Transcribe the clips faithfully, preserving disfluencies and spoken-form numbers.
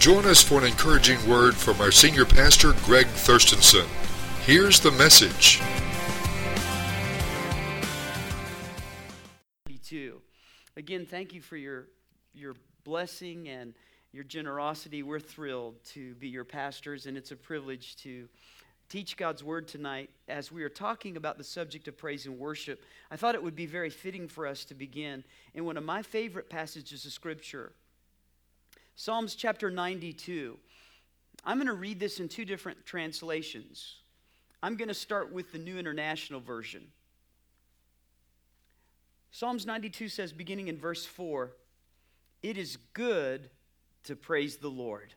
Join us for an encouraging word from our senior pastor, Greg Thurstonson. Here's the message. Again, thank you for your, your blessing and your generosity. We're thrilled to be your pastors, and it's a privilege to teach God's Word tonight. As we are talking about the subject of praise and worship, I thought it would be very fitting for us to begin in one of my favorite passages of Scripture, Psalms chapter ninety-two. I'm going to read this in two different translations. I'm going to start with the New International Version. Psalms ninety-two says, beginning in verse four, "It is good to praise the Lord."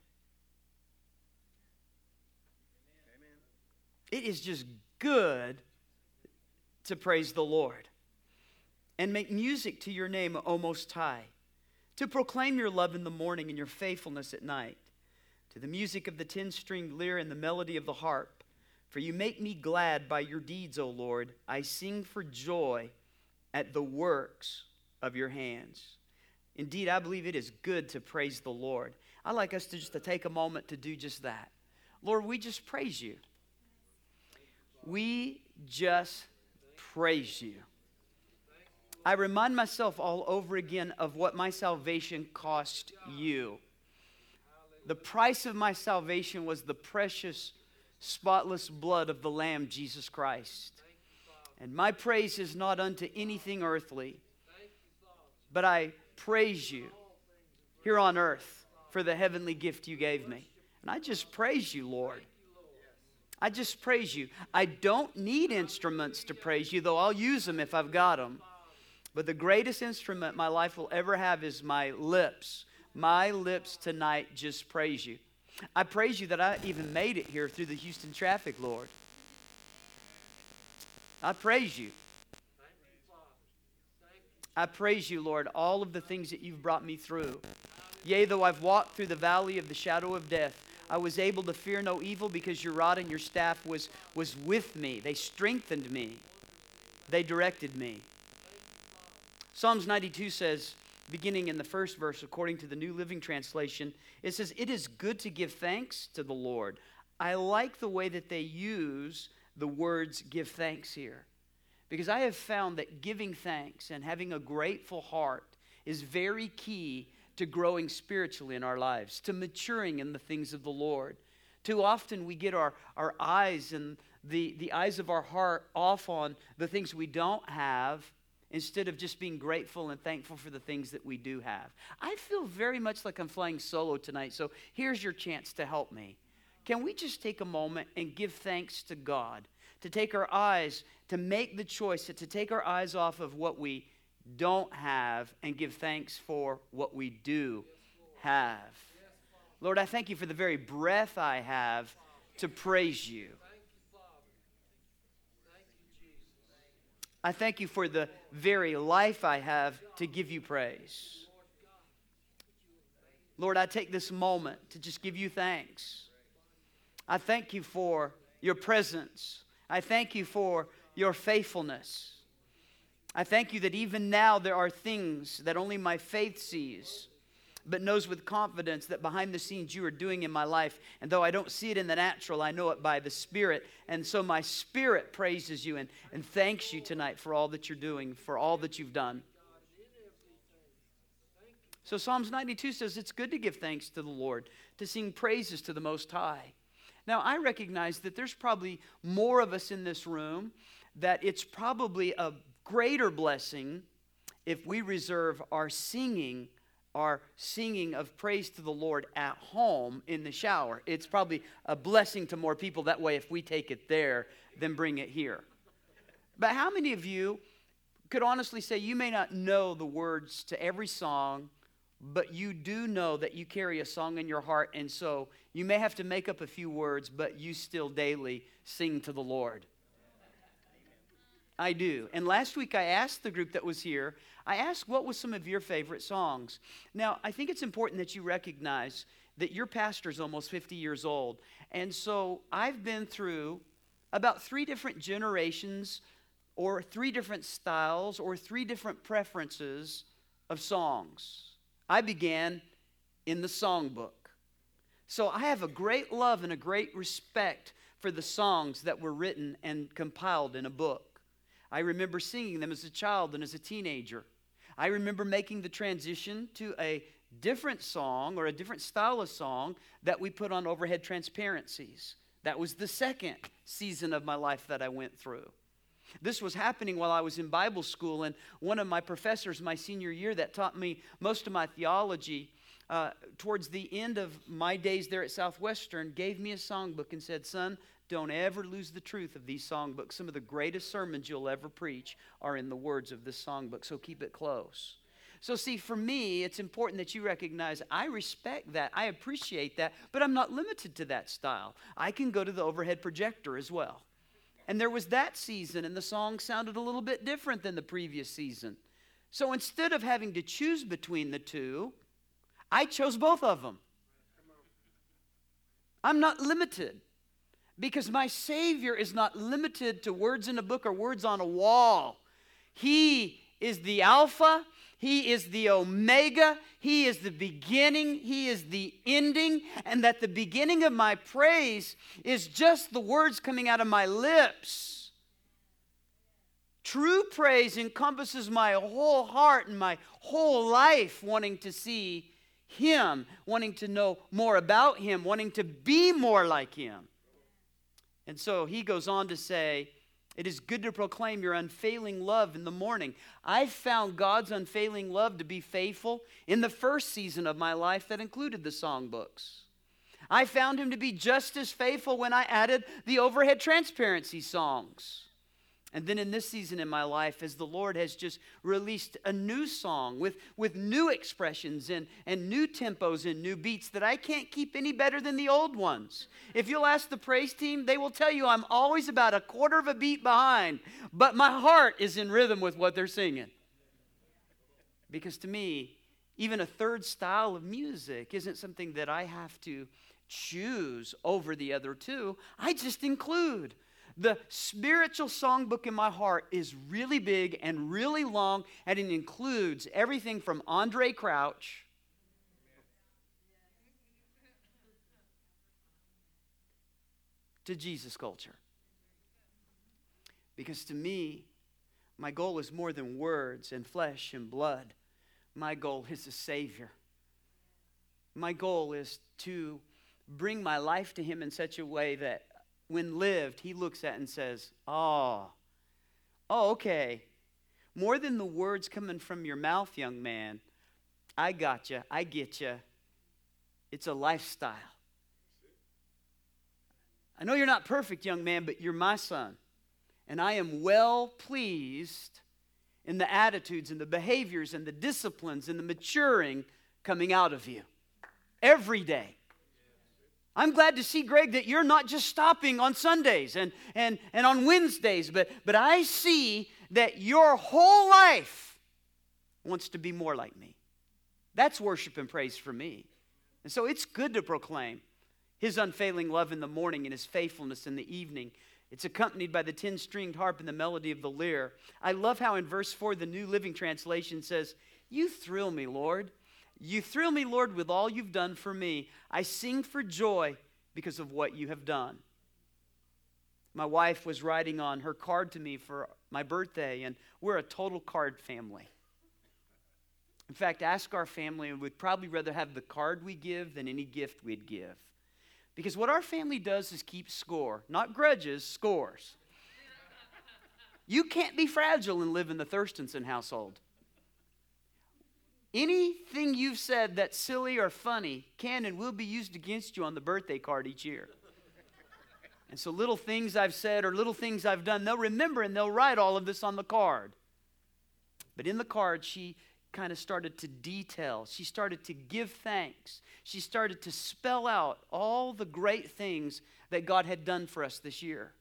Amen. It is just good to praise the Lord and make music to your name, O Most High, to proclaim your love in the morning and your faithfulness at night, to the music of the ten-stringed lyre and the melody of the harp. For you make me glad by your deeds, O Lord. I sing for joy at the works of your hands. Indeed, I believe it is good to praise the Lord. I'd like us to just to take a moment to do just that. Lord, we just praise you. We just praise you. I remind myself all over again of what my salvation cost you. The price of my salvation was the precious, spotless blood of the Lamb, Jesus Christ. And my praise is not unto anything earthly, but I praise you here on earth for the heavenly gift you gave me. And I just praise you, Lord. I just praise you. I don't need instruments to praise you, though I'll use them if I've got them. But the greatest instrument my life will ever have is my lips. My lips tonight just praise you. I praise you that I even made it here through the Houston traffic, Lord. I praise you. I praise you, Lord, all of the things that you've brought me through. Yea, though I've walked through the valley of the shadow of death, I was able to fear no evil because your rod and your staff was, was with me. They strengthened me. They directed me. Psalms ninety-two says, beginning in the first verse, according to the New Living Translation, it says, "It is good to give thanks to the Lord." I like the way that they use the words "give thanks" here, because I have found that giving thanks and having a grateful heart is very key to growing spiritually in our lives, to maturing in the things of the Lord. Too often we get our, our eyes and the, the eyes of our heart off on the things we don't have instead of just being grateful and thankful for the things that we do have. I feel very much like I'm flying solo tonight, so here's your chance to help me. Can we just take a moment and give thanks to God? To take our eyes, to make the choice, to take our eyes off of what we don't have and give thanks for what we do have. Lord, I thank you for the very breath I have to praise you. I thank you for the very life I have to give you praise. Lord, I take this moment to just give you thanks. I thank you for your presence. I thank you for your faithfulness. I thank you that even now there are things that only my faith sees, but knows with confidence that behind the scenes you are doing in my life. And though I don't see it in the natural, I know it by the Spirit. And so my spirit praises you and, and thanks you tonight for all that you're doing, for all that you've done. So Psalms ninety-two says it's good to give thanks to the Lord, to sing praises to the Most High. Now, I recognize that there's probably more of us in this room that it's probably a greater blessing if we reserve our singing, our singing of praise to the Lord at home in the shower. It's probably a blessing to more people that way if we take it there than bring it here. But how many of you could honestly say you may not know the words to every song, but you do know that you carry a song in your heart, and so you may have to make up a few words, but you still daily sing to the Lord? I do. And last week I asked the group that was here, I asked what was some of your favorite songs. Now, I think it's important that you recognize that your pastor's almost fifty years old. And so I've been through about three different generations or three different styles or three different preferences of songs. I began in the songbook. So I have a great love and a great respect for the songs that were written and compiled in a book. I remember singing them as a child and as a teenager. I remember making the transition to a different song or a different style of song that we put on overhead transparencies. That was the second season of my life that I went through. This was happening while I was in Bible school, and one of my professors my senior year that taught me most of my theology, uh, towards the end of my days there at Southwestern, gave me a songbook and said, son, don't ever lose the truth of these songbooks. Some of the greatest sermons you'll ever preach are in the words of this songbook, so keep it close. So see, for me, it's important that you recognize I respect that, I appreciate that, but I'm not limited to that style. I can go to the overhead projector as well. And there was that season, and the song sounded a little bit different than the previous season. So instead of having to choose between the two, I chose both of them. I'm not limited, because my Savior is not limited to words in a book or words on a wall. He is the Alpha. He is the Omega. He is the beginning. He is the ending. And that the beginning of my praise is just the words coming out of my lips. True praise encompasses my whole heart and my whole life, wanting to see Him, wanting to know more about Him, wanting to be more like Him. And so he goes on to say, it is good to proclaim your unfailing love in the morning. I found God's unfailing love to be faithful in the first season of my life that included the songbooks. I found Him to be just as faithful when I added the overhead transparency songs. And then in this season in my life, as the Lord has just released a new song with, with new expressions and, and new tempos and new beats that I can't keep any better than the old ones. If you'll ask the praise team, they will tell you I'm always about a quarter of a beat behind, but my heart is in rhythm with what they're singing. Because to me, even a third style of music isn't something that I have to choose over the other two. I just include. The spiritual songbook in my heart is really big and really long, and it includes everything from Andre Crouch to Jesus culture. Because to me, my goal is more than words and flesh and blood. My goal is a Savior. My goal is to bring my life to Him in such a way that when lived, He looks at and says, oh, oh, okay. More than the words coming from your mouth, young man, I got you, I get you. It's a lifestyle. I know you're not perfect, young man, but you're my son. And I am well pleased in the attitudes and the behaviors and the disciplines and the maturing coming out of you every day. I'm glad to see, Greg, that you're not just stopping on Sundays and, and, and on Wednesdays, but, but I see that your whole life wants to be more like me. That's worship and praise for me. And so it's good to proclaim His unfailing love in the morning and His faithfulness in the evening. It's accompanied by the ten-stringed harp and the melody of the lyre. I love how in verse four, the New Living Translation says, you thrill me, Lord. You thrill me, Lord, with all you've done for me. I sing for joy because of what you have done. My wife was writing on her card to me for my birthday, and we're a total card family. In fact, ask our family, and we'd probably rather have the card we give than any gift we'd give. Because what our family does is keep score, not grudges, scores. You can't be fragile and live in the Thurstonson household. Anything you've said that's silly or funny can and will be used against you on the birthday card each year. And so little things I've said or little things I've done, they'll remember and they'll write all of this on the card. But in the card, she kind of started to detail. She started to give thanks. She started to spell out all the great things that God had done for us this year.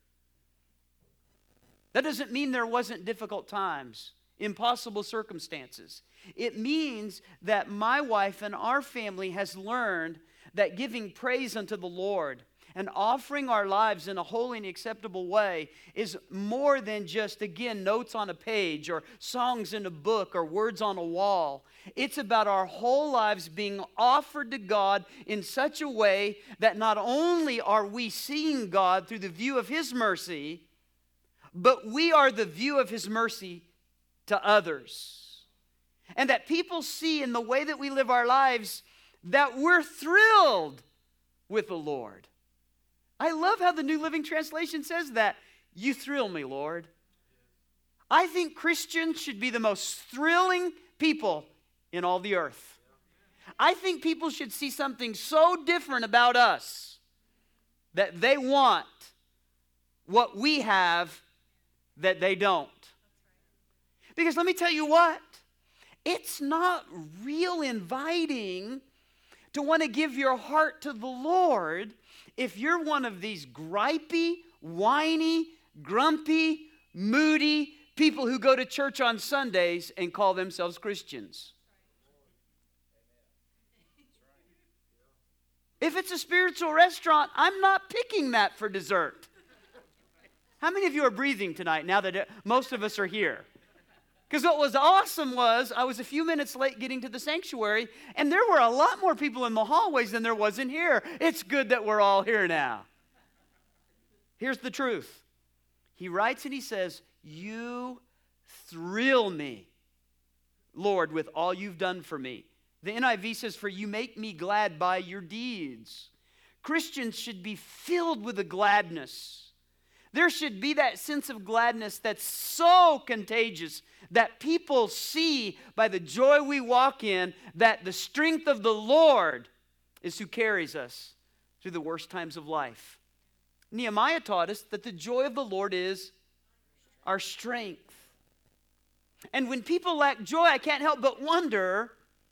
That doesn't mean there wasn't difficult times, impossible circumstances. It means that my wife and our family has learned that giving praise unto the Lord and offering our lives in a holy and acceptable way is more than just, again, notes on a page or songs in a book or words on a wall. It's about our whole lives being offered to God in such a way that not only are we seeing God through the view of His mercy, but we are the view of His mercy to others. And that people see in the way that we live our lives that we're thrilled with the Lord. I love how the New Living Translation says that. You thrill me, Lord. I think Christians should be the most thrilling people in all the earth. I think people should see something so different about us that they want what we have that they don't. Because let me tell you what, it's not real inviting to want to give your heart to the Lord if you're one of these gripey, whiny, grumpy, moody people who go to church on Sundays and call themselves Christians. If it's a spiritual restaurant, I'm not picking that for dessert. How many of you are breathing tonight now that it, most of us are here? Because what was awesome was I was a few minutes late getting to the sanctuary, and there were a lot more people in the hallways than there was in here. It's good that we're all here now. Here's the truth. He writes and he says, you thrill me, Lord, with all you've done for me. The N I V says, for you make me glad by your deeds. Christians should be filled with a gladness. There should be that sense of gladness that's so contagious that people see by the joy we walk in that the strength of the Lord is who carries us through the worst times of life. Nehemiah taught us that the joy of the Lord is our strength. And when people lack joy, I can't help but wonder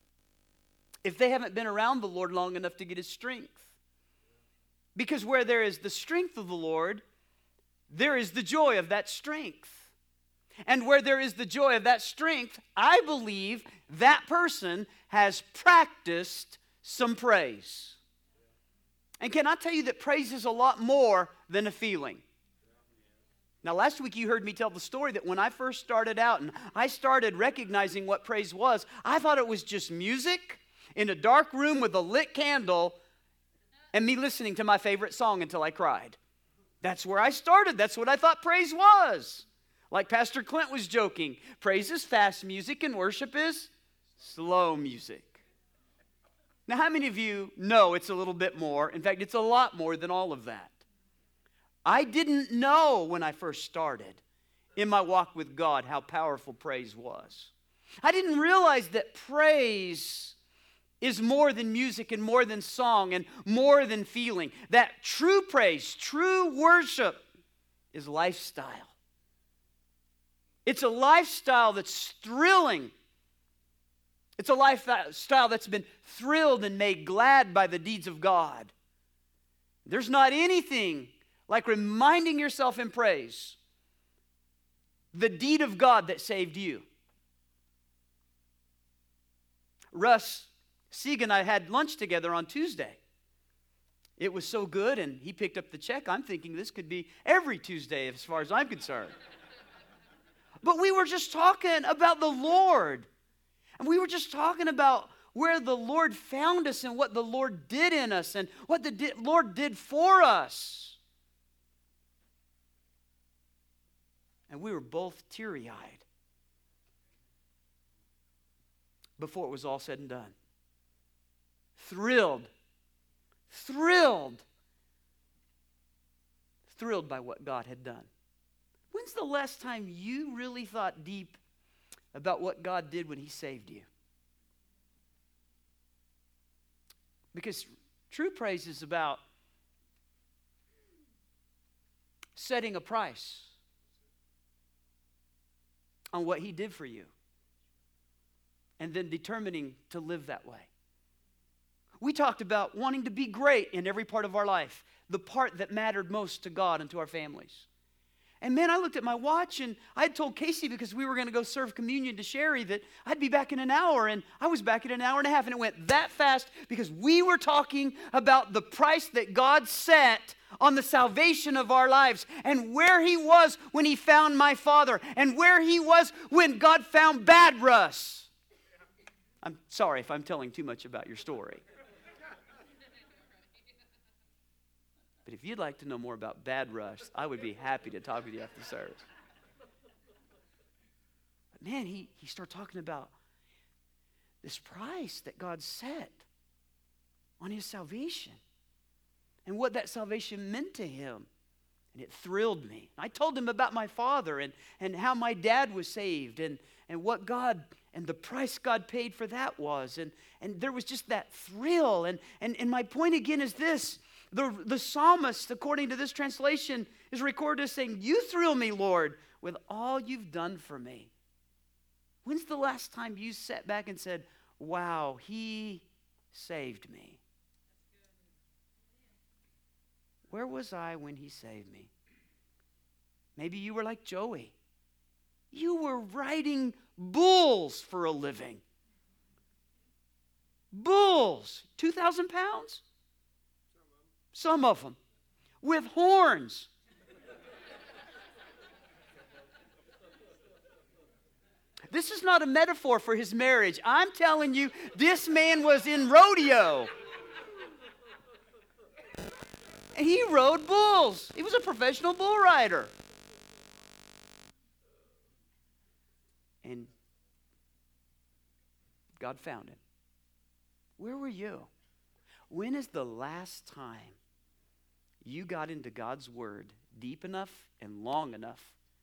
if they haven't been around the Lord long enough to get His strength. Because where there is the strength of the Lord, there is the joy of that strength. And where there is the joy of that strength, I believe that person has practiced some praise. And can I tell you that praise is a lot more than a feeling? Now, last week you heard me tell the story that when I first started out and I started recognizing what praise was, I thought it was just music in a dark room with a lit candle and me listening to my favorite song until I cried. That's where I started. That's what I thought praise was. Like Pastor Clint was joking, praise is fast music and worship is slow music. Now, how many of you know it's a little bit more? In fact, it's a lot more than all of that. I didn't know when I first started in my walk with God how powerful praise was. I didn't realize that praise is more than music and more than song and more than feeling. That true praise, true worship is lifestyle. It's a lifestyle that's thrilling. It's a lifestyle that's been thrilled and made glad by the deeds of God. There's not anything like reminding yourself in praise the deed of God that saved you. Russ Sieg and I had lunch together on Tuesday. It was so good, and he picked up the check. I'm thinking this could be every Tuesday as far as I'm concerned. But we were just talking about the Lord. And we were just talking about where the Lord found us and what the Lord did in us and what the di- Lord did for us. And we were both teary-eyed before it was all said and done. Thrilled, thrilled, thrilled by what God had done. When's the last time you really thought deep about what God did when He saved you? Because true praise is about setting a price on what He did for you and then determining to live that way. We talked about wanting to be great in every part of our life, the part that mattered most to God and to our families. And man, I looked at my watch, and I had told Casey, because we were going to go serve communion to Sherry, that I'd be back in an hour, and I was back in an hour and a half, and it went that fast because we were talking about the price that God set on the salvation of our lives, and where he was when he found my father, and where he was when God found Bad Russ. I'm sorry if I'm telling too much about your story. But if you'd like to know more about Bad Russ, I would be happy to talk with you after the service. But man, he, he started talking about this price that God set on his salvation and what that salvation meant to him. And it thrilled me. I told him about my father and, and how my dad was saved and, and what God and the price God paid for that was. And, and there was just that thrill. And, and, and my point again is this. The, the psalmist, according to this translation, is recorded as saying, "You thrill me, Lord, with all you've done for me." When's the last time you sat back and said, wow, he saved me? Where was I when he saved me? Maybe you were like Joey. You were riding bulls for a living. Bulls, two thousand pounds? Some of them, with horns. This is not a metaphor for his marriage. I'm telling you, this man was in rodeo. And he rode bulls. He was a professional bull rider. And God found him. Where were you? When is the last time you got into God's word deep enough and long enough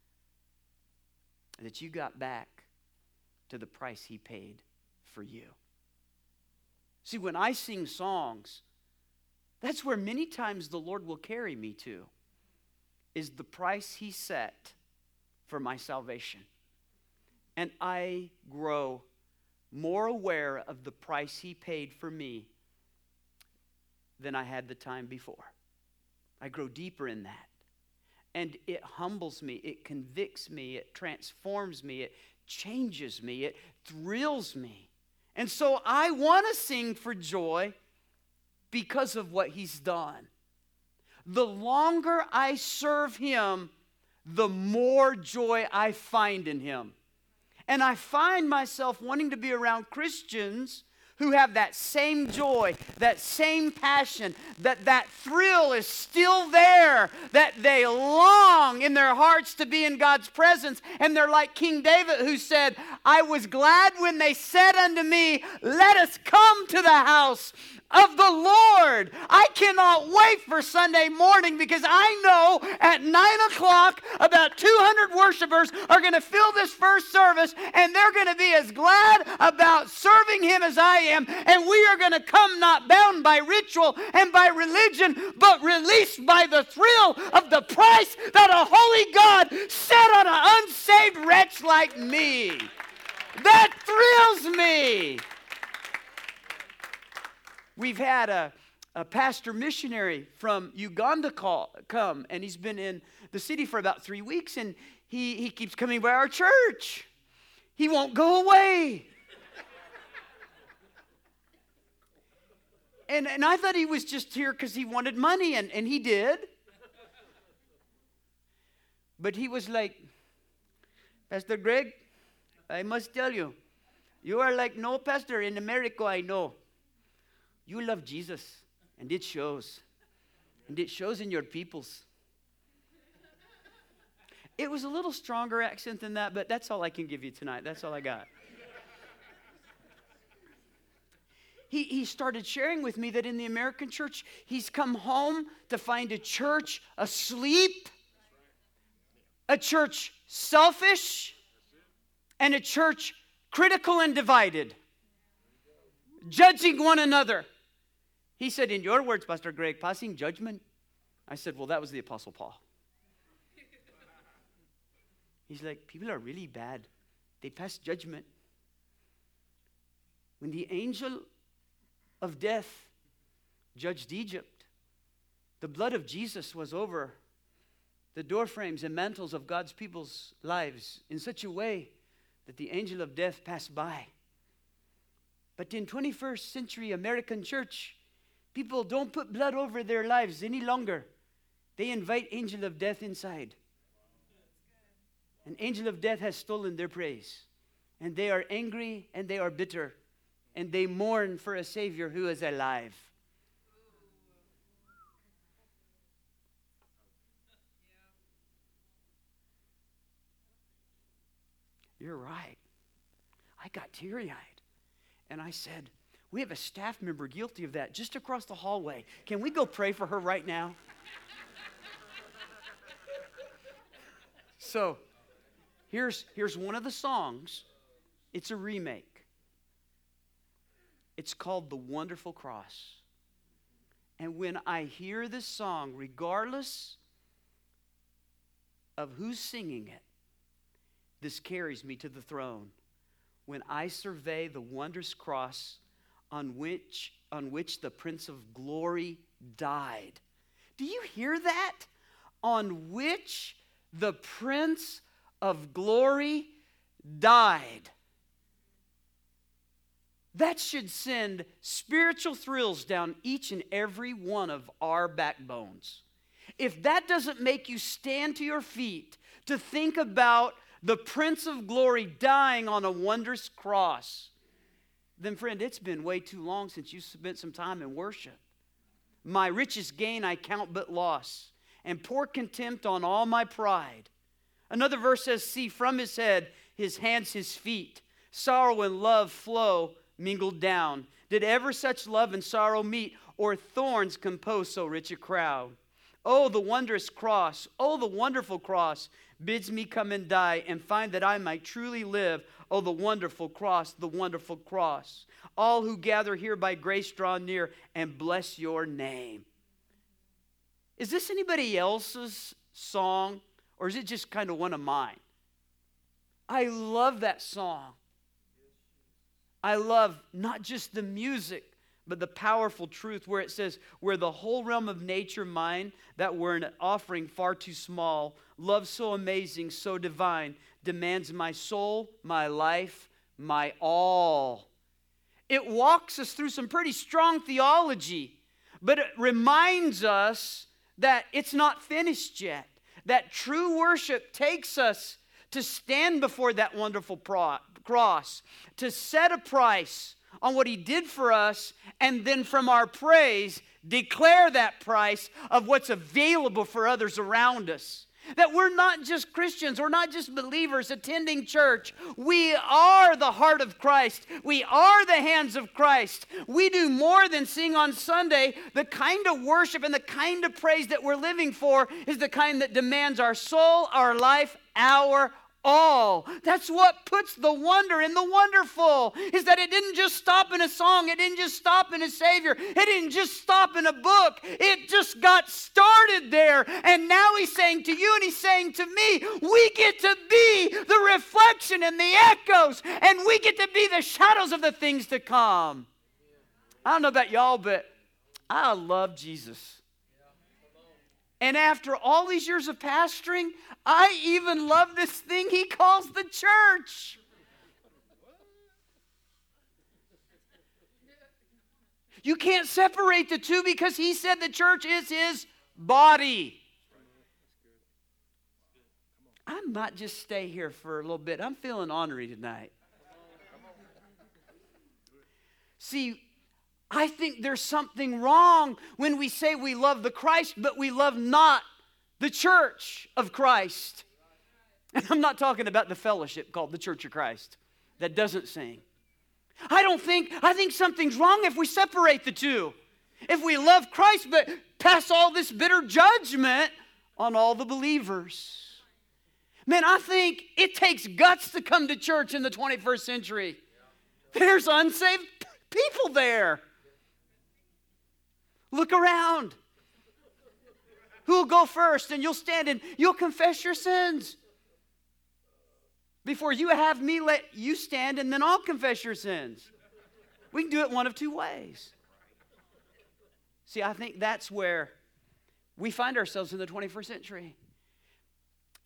that you got back to the price he paid for you? See, when I sing songs, that's where many times the Lord will carry me to, is the price he set for my salvation. And I grow more aware of the price he paid for me than I had the time before. I grow deeper in that. And it humbles me, it convicts me, it transforms me, it changes me, it thrills me. And so I want to sing for joy because of what he's done. The longer I serve him, the more joy I find in him. And I find myself wanting to be around Christians who have that same joy, that same passion, that that thrill is still there, that they long in their hearts to be in God's presence. And they're like King David, who said, "I was glad when they said unto me, let us come to the house of the Lord." I cannot wait for Sunday morning, because I know at nine o'clock about two hundred worshipers are going to fill this first service, and they're going to be as glad about serving him as I am. And we are going to come not bound by ritual and by religion, but released by the thrill of the price that a holy God set on an unsaved wretch like me. That thrills me. We've had a, a pastor missionary from Uganda call, come, and he's been in the city for about three weeks, and he, he keeps coming by our church. He won't go away. and, and I thought he was just here because he wanted money, and, and he did. But he was like, "Pastor Greg, I must tell you, you are like no pastor in America I know. You love Jesus, and it shows. And it shows in your peoples." It was a little stronger accent than that, but that's all I can give you tonight. That's all I got. He, he started sharing with me that in the American church, he's come home to find a church asleep, a church selfish, and a church critical and divided, judging one another. He said, "In your words, Pastor Greg, passing judgment." I said, "Well, that was the Apostle Paul." He's like, "People are really bad. They pass judgment." When the angel of death judged Egypt, the blood of Jesus was over the door frames and mantles of God's people's lives in such a way that the angel of death passed by. But in twenty-first century American church, people don't put blood over their lives any longer. They invite angel of death inside. An angel of death has stolen their praise. And they are angry and they are bitter. And they mourn for a Savior who is alive. You're right. I got teary-eyed. And I said, we have a staff member guilty of that just across the hallway. Can we go pray for her right now? So, here's, here's one of the songs. It's a remake. It's called The Wonderful Cross. And when I hear this song, regardless of who's singing it, this carries me to the throne. When I survey the wondrous cross on which, on which the Prince of Glory died. Do you hear that? On which the Prince of Glory died. That should send spiritual thrills down each and every one of our backbones. If that doesn't make you stand to your feet to think about the Prince of Glory dying on a wondrous cross, then friend, it's been way too long since you spent some time in worship. My richest gain I count but loss, and pour contempt on all my pride. Another verse says, see from his head, his hands, his feet, sorrow and love flow mingled down. Did ever such love and sorrow meet, or thorns compose so rich a crowd? Oh, the wondrous cross, oh, the wonderful cross, bids me come and die and find that I might truly live. Oh, the wonderful cross, the wonderful cross. All who gather here by grace draw near and bless your name. Is this anybody else's song, or is it just kind of one of mine? I love that song. I love not just the music, but the powerful truth where it says, where the whole realm of nature mine, that were an offering far too small, love so amazing, so divine, demands my soul, my life, my all. It walks us through some pretty strong theology, but it reminds us that it's not finished yet. That true worship takes us to stand before that wonderful pro- cross, to set a price on what he did for us, and then from our praise, declare that price of what's available for others around us. That we're not just Christians, we're not just believers attending church. We are the heart of Christ. We are the hands of Christ. We do more than sing on Sunday. The kind of worship and the kind of praise that we're living for is the kind that demands our soul, our life, our all. That's what puts the wonder in the wonderful, is that it didn't just stop in a song. It didn't just stop in a Savior. It didn't just stop in a book. It just got started there. And now he's saying to you and he's saying to me, we get to be the reflection and the echoes, and we get to be the shadows of the things to come. I don't know about y'all, but I love Jesus. And after all these years of pastoring, I even love this thing he calls the church. You can't separate the two because he said the church is his body. I might just stay here for a little bit. I'm feeling ornery tonight. See, I think there's something wrong when we say we love the Christ, but we love not the church of Christ. And I'm not talking about the fellowship called the Church of Christ that doesn't sing. I don't think, I think something's wrong if we separate the two. If we love Christ, but pass all this bitter judgment on all the believers. Man, I think it takes guts to come to church in the twenty-first century. There's unsaved people there. Look around. Who'll go first? And you'll stand and you'll confess your sins. Before you have me, let you stand and then I'll confess your sins. We can do it one of two ways. See, I think that's where we find ourselves in the twenty-first century.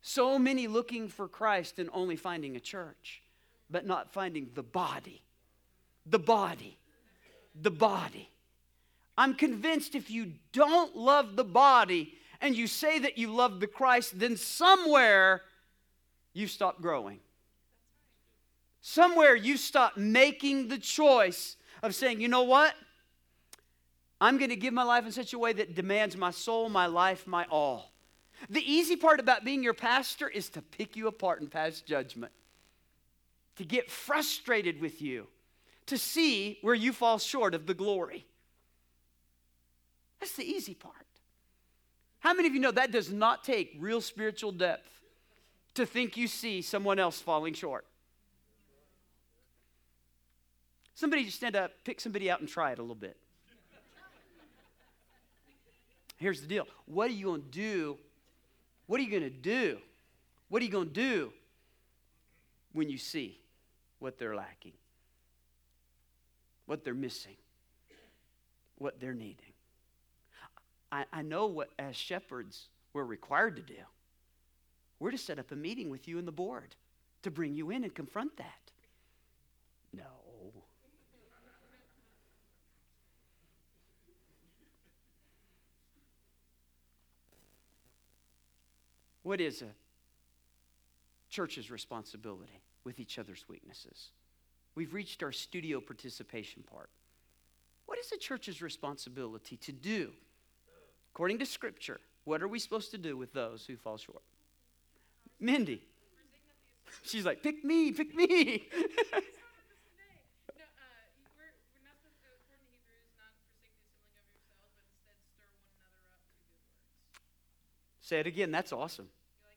So many looking for Christ and only finding a church, but not finding the body. The body. The body. I'm convinced if you don't love the body and you say that you love the Christ, then somewhere you stop growing. Somewhere you stop making the choice of saying, you know what? I'm going to give my life in such a way that demands my soul, my life, my all. The easy part about being your pastor is to pick you apart and pass judgment. To get frustrated with you. To see where you fall short of the glory. That's the easy part. How many of you know that does not take real spiritual depth to think you see someone else falling short? Somebody just stand up, pick somebody out and try it a little bit. Here's the deal. What are you going to do? What are you going to do? What are you going to do when you see what they're lacking? What they're missing? What they're needing? I, I know what, as shepherds, we're required to do. We're to set up a meeting with you and the board to bring you in and confront that. No. What is a church's responsibility with each other's weaknesses? We've reached our studio participation part. What is a church's responsibility to do? According to Scripture, what are we supposed to do with those who fall short? Mindy. She's like, pick me, pick me. Say it again. That's awesome.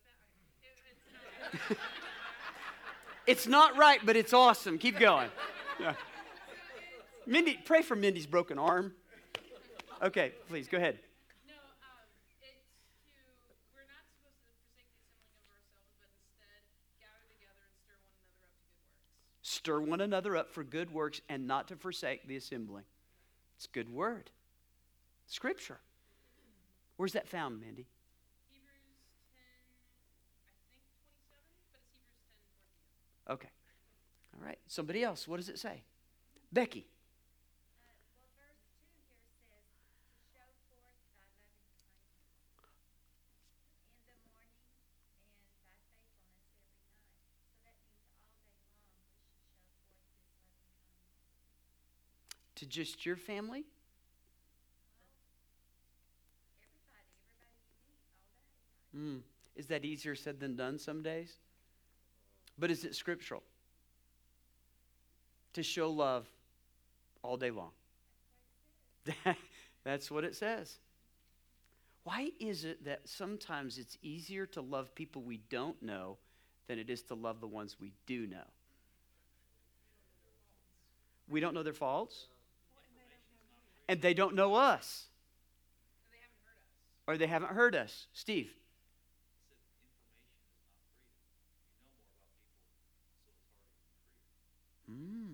It's not right, but it's awesome. Keep going. Yeah. Mindy, pray for Mindy's broken arm. Okay, please, go ahead. No, um, it's to, we're not supposed to forsake the assembling of ourselves, but instead gather together and stir one another up to good works. Stir one another up for good works and not to forsake the assembling. It's a good word. Scripture. Where's that found, Mindy? Okay. All right. Somebody else. What does it say? Becky. Uh, well, verse two here says, to show forth thy loving kindness in the morning and thy faithfulness every night. So that means all day long we should show forth his loving kindness. To just your family? Well, everybody, everybody you meet all day. Mm. Is that easier said than done some days? But is it scriptural? To show love all day long. That's what it says. Why is it that sometimes it's easier to love people we don't know than it is to love the ones we do know? We don't know their faults. And they don't know us. Or they haven't heard us. Steve. Mm.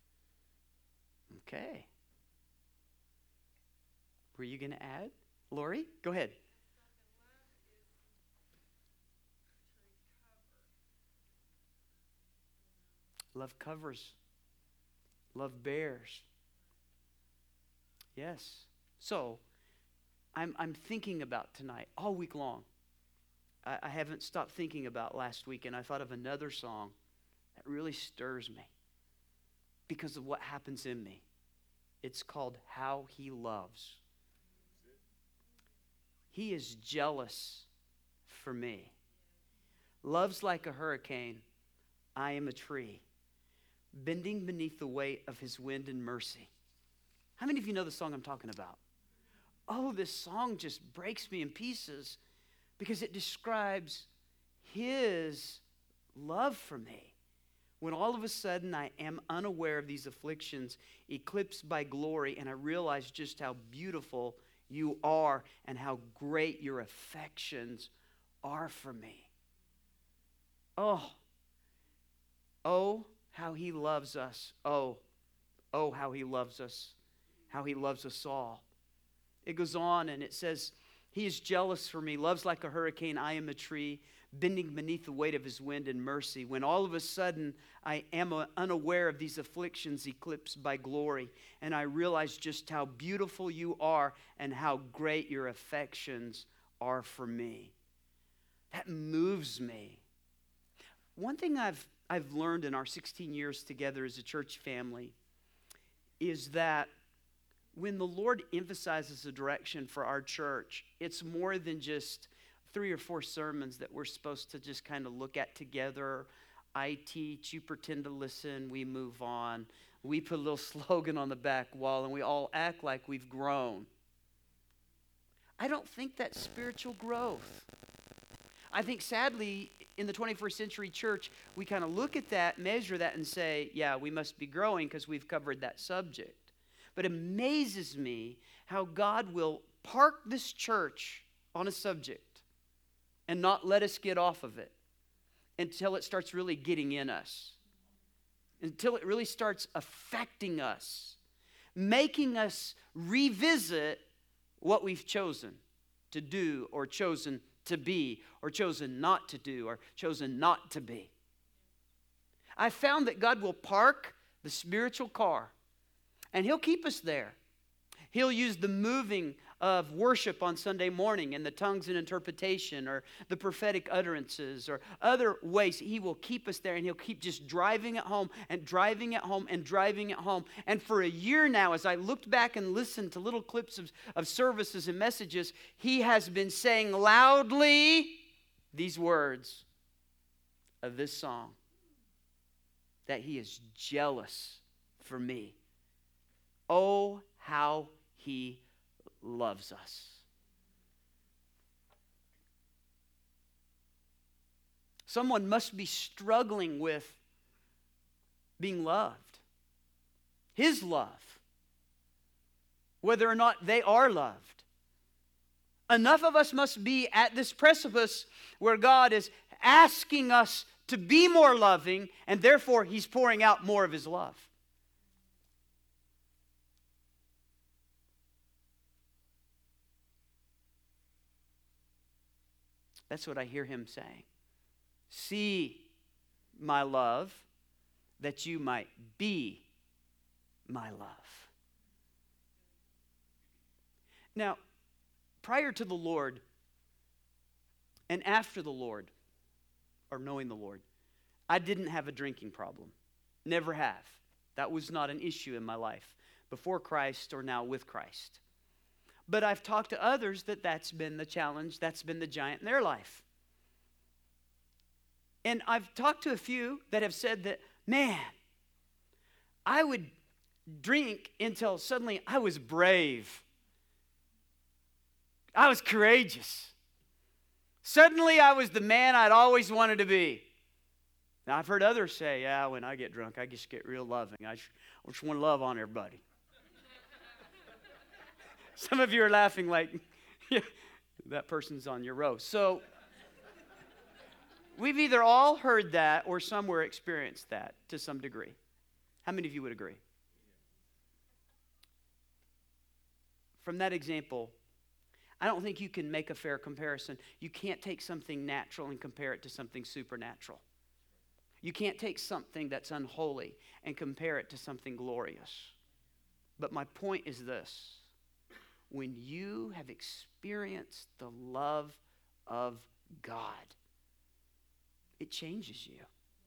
Okay. Were you going to add? Lori, go ahead. Love covers. Love bears. Yes. So, I'm, I'm thinking about tonight, all week long. I, I haven't stopped thinking about last week, and I thought of another song that really stirs me because of what happens in me. It's called How He Loves. He is jealous for me. Loves like a hurricane. I am a tree, bending beneath the weight of his wind and mercy. How many of you know the song I'm talking about? Oh, this song just breaks me in pieces because it describes his love for me. When all of a sudden I am unaware of these afflictions, eclipsed by glory, and I realize just how beautiful you are and how great your affections are for me. Oh, oh, how he loves us. Oh, oh, how he loves us. How he loves us all. It goes on and it says, he is jealous for me, loves like a hurricane, I am a tree, bending beneath the weight of his wind and mercy, when all of a sudden I am unaware of these afflictions eclipsed by glory, and I realize just how beautiful you are and how great your affections are for me. That moves me. One thing I've, I've learned in our sixteen years together as a church family is that when the Lord emphasizes a direction for our church, it's more than just three or four sermons that we're supposed to just kind of look at together. I teach, you pretend to listen, we move on. We put a little slogan on the back wall and we all act like we've grown. I don't think that's spiritual growth. I think sadly, in the twenty-first century church, we kind of look at that, measure that, and say, yeah, we must be growing because we've covered that subject. But it amazes me how God will park this church on a subject and not let us get off of it until it starts really getting in us, until it really starts affecting us, making us revisit what we've chosen to do or chosen to be or chosen not to do or chosen not to be. I found that God will park the spiritual car and He'll keep us there. He'll use the moving of worship on Sunday morning and the tongues and interpretation or the prophetic utterances or other ways. He will keep us there and He'll keep just driving it home and driving it home and driving it home. And for a year now, as I looked back and listened to little clips of, of services and messages, He has been saying loudly these words of this song, that He is jealous for me. Oh, how He loves us. Someone must be struggling with being loved. His love. Whether or not they are loved. Enough of us must be at this precipice where God is asking us to be more loving, and therefore He's pouring out more of His love. That's what I hear Him saying. See my love, that you might be my love. Now, prior to the Lord and after the Lord, or knowing the Lord, I didn't have a drinking problem. Never have. That was not an issue in my life, before Christ or now with Christ. But I've talked to others that that's been the challenge, that's been the giant in their life. And I've talked to a few that have said that, man, I would drink until suddenly I was brave. I was courageous. Suddenly I was the man I'd always wanted to be. Now I've heard others say, yeah, when I get drunk, I just get real loving. I just, I just want to love on everybody. Some of you are laughing like, yeah, that person's on your row. So, we've either all heard that or somewhere experienced that to some degree. How many of you would agree? From that example, I don't think you can make a fair comparison. You can't take something natural and compare it to something supernatural. You can't take something that's unholy and compare it to something glorious. But my point is this. When you have experienced the love of God, it changes you.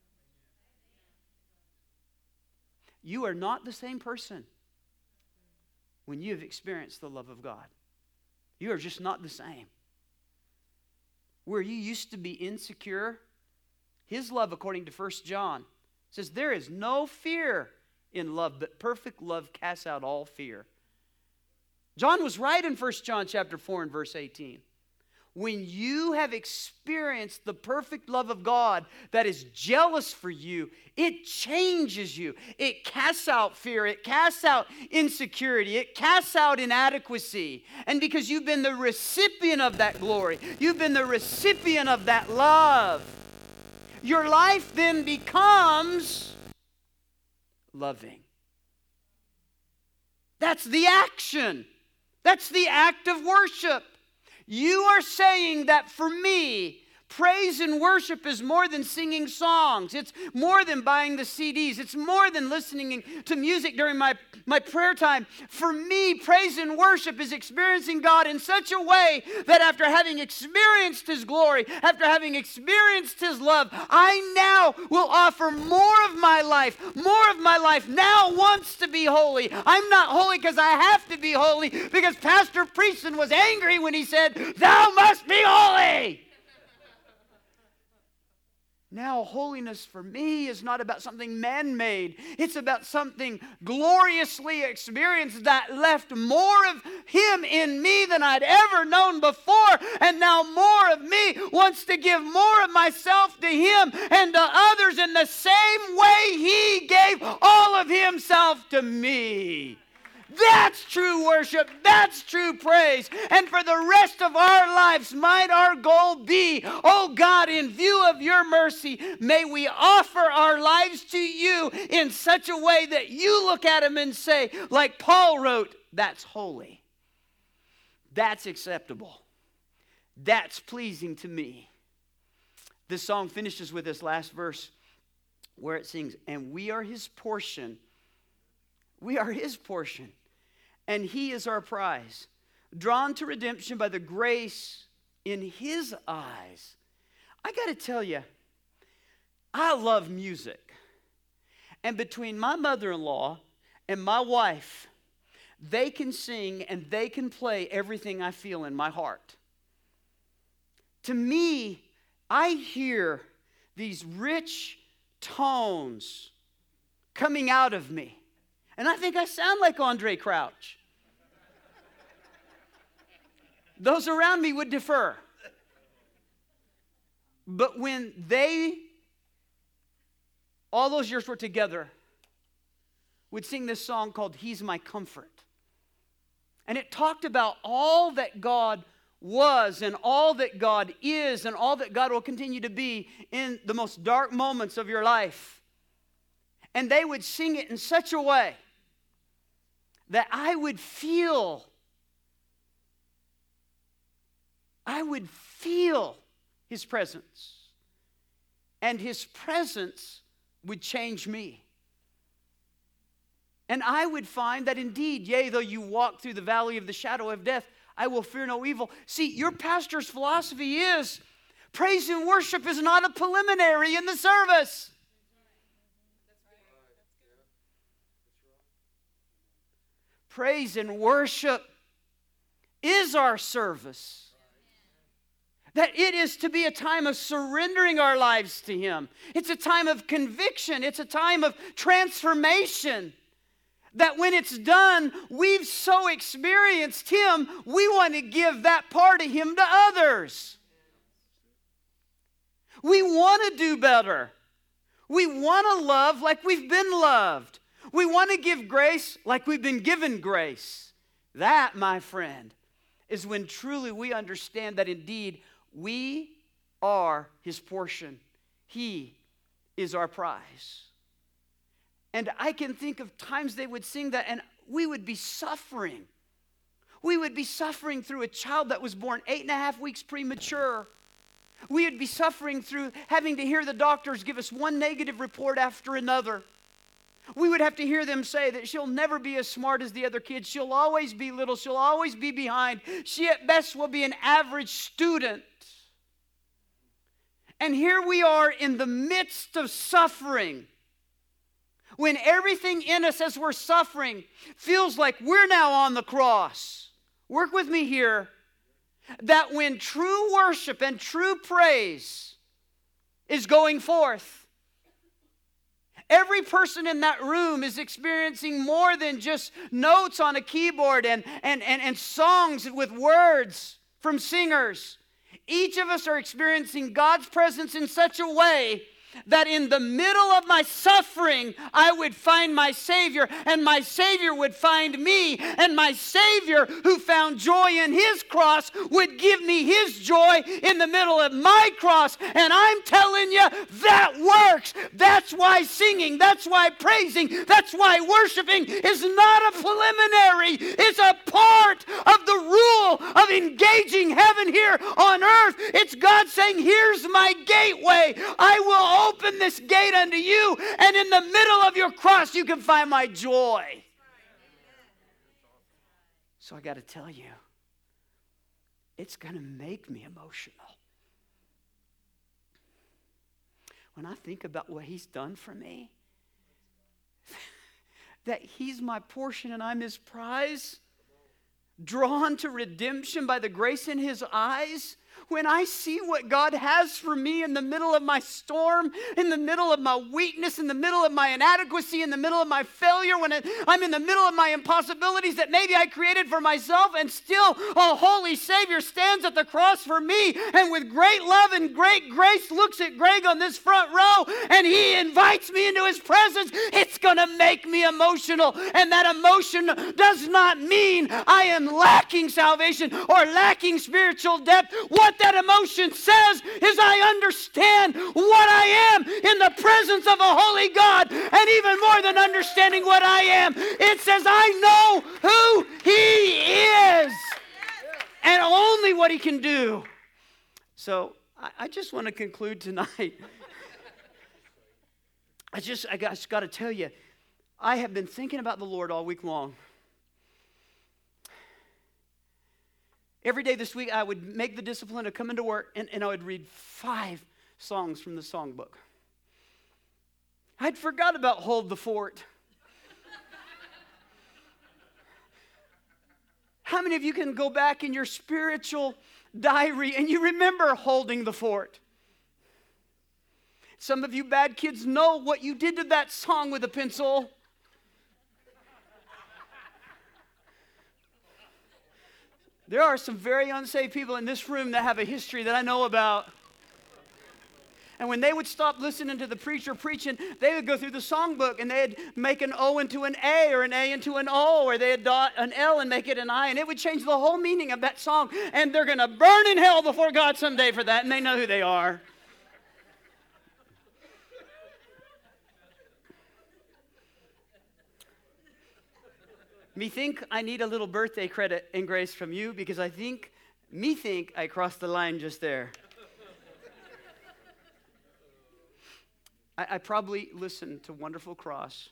You are not the same person when you have experienced the love of God. You are just not the same. Where you used to be insecure, His love, according to First John, says there is no fear in love, but perfect love casts out all fear. John was right in First John chapter four and verse eighteen. When you have experienced the perfect love of God that is jealous for you, it changes you. It casts out fear. It casts out insecurity. It casts out inadequacy. And because you've been the recipient of that glory, you've been the recipient of that love, your life then becomes loving. That's the action. That's the act of worship. You are saying that for me, Praise and worship is more than singing songs. It's more than buying the C Ds. It's more than listening to music during my, my prayer time. For me, praise and worship is experiencing God in such a way that after having experienced His glory, after having experienced His love, I now will offer more of my life. More of my life now wants to be holy. I'm not holy because I have to be holy, because Pastor Prieston was angry when he said, "Thou must be holy." Now, holiness for me is not about something man-made. It's about something gloriously experienced that left more of Him in me than I'd ever known before. And now more of me wants to give more of myself to Him and to others in the same way He gave all of Himself to me. That's true worship. That's true praise. And for the rest of our lives, might our goal be, oh God, in view of your mercy, may we offer our lives to you in such a way that you look at them and say, like Paul wrote, that's holy. That's acceptable. That's pleasing to me. This song finishes with this last verse where it sings, and we are His portion. We are His portion. And He is our prize, drawn to redemption by the grace in His eyes. I got to tell you, I love music. And between my mother-in-law and my wife, they can sing and they can play everything I feel in my heart. To me, I hear these rich tones coming out of me. And I think I sound like Andre Crouch. Those around me would defer. But when they, all those years were together, would sing this song called He's My Comfort. And it talked about all that God was and all that God is and all that God will continue to be in the most dark moments of your life. And they would sing it in such a way that I would feel, I would feel His presence. And His presence would change me. And I would find that indeed, yea, though you walk through the valley of the shadow of death, I will fear no evil. See, your pastor's philosophy is praise and worship is not a preliminary in the service. Praise and worship is our service. That it is to be a time of surrendering our lives to Him. It's a time of conviction. It's a time of transformation. That when it's done, we've so experienced Him, we want to give that part of Him to others. We want to do better. We want to love like we've been loved. We want to give grace like we've been given grace. That, my friend, is when truly we understand that indeed we are His portion. He is our prize. And I can think of times they would sing that and we would be suffering. We would be suffering through a child that was born eight and a half weeks premature. We would be suffering through having to hear the doctors give us one negative report after another. We would have to hear them say that she'll never be as smart as the other kids. She'll always be little. She'll always be behind. She at best will be an average student. And here we are in the midst of suffering. When everything in us as we're suffering feels like we're now on the cross. Work with me here. That when true worship and true praise is going forth, every person in that room is experiencing more than just notes on a keyboard and, and, and, and songs with words from singers. Each of us are experiencing God's presence in such a way that in the middle of my suffering, I would find my Savior, and my Savior would find me, and my Savior, who found joy in His cross, would give me His joy in the middle of my cross. And I'm telling you, that works. That's why singing, that's why praising, that's why worshiping is not a preliminary. It's a part of the rule tool of engaging heaven here on earth. It's God saying, here's my gateway. I will open this gate unto you, and in the middle of your cross you can find my joy. So I got to tell you, it's going to make me emotional. When I think about what he's done for me, that he's my portion and I'm his prize, drawn to redemption by the grace in his eyes, when I see what God has for me in the middle of my storm, in the middle of my weakness, in the middle of my inadequacy, in the middle of my failure, when I'm in the middle of my impossibilities that maybe I created for myself, and still a holy Savior stands at the cross for me, and with great love and great grace looks at Greg on this front row, and he invites me into his presence, it's going to make me emotional. And that emotion does not mean I am lacking salvation or lacking spiritual depth. What that emotion says is I understand what I am in the presence of a holy God, and even more than understanding what I am, it says I know who he is and only what he can do. So I, I just want to conclude tonight. I just I just got to tell you, I have been thinking about the Lord all week long. Every day this week, I would make the discipline to come into work, and, and I would read five songs from the songbook. I'd forgot about Hold the Fort. How many of you can go back in your spiritual diary and you remember holding the fort? Some of you bad kids know what you did to that song with a pencil. There are some very unsaved people in this room that have a history that I know about. And when they would stop listening to the preacher preaching, they would go through the songbook and they'd make an O into an A, or an A into an O, or they'd dot an L and make it an I, and it would change the whole meaning of that song. And they're going to burn in hell before God someday for that, and they know who they are. Me think I need a little birthday credit and grace from you, because I think, me think I crossed the line just there. I, I probably listened to Wonderful Cross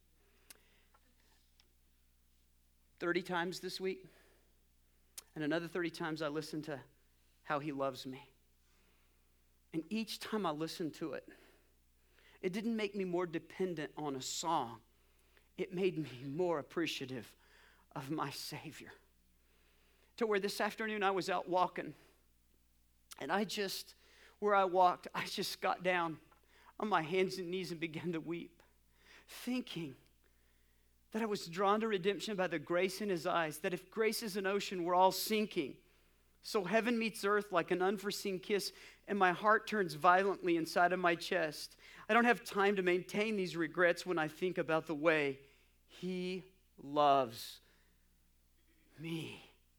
thirty times this week, and another thirty times I listened to How He Loves Me. And each time I listened to it, it didn't make me more dependent on a song. It made me more appreciative of my Savior. To where this afternoon I was out walking, and I just, where I walked, I just got down on my hands and knees and began to weep, thinking that I was drawn to redemption by the grace in His eyes, that if grace is an ocean, we're all sinking. So heaven meets earth like an unforeseen kiss, and my heart turns violently inside of my chest. I don't have time to maintain these regrets when I think about the way He loves me.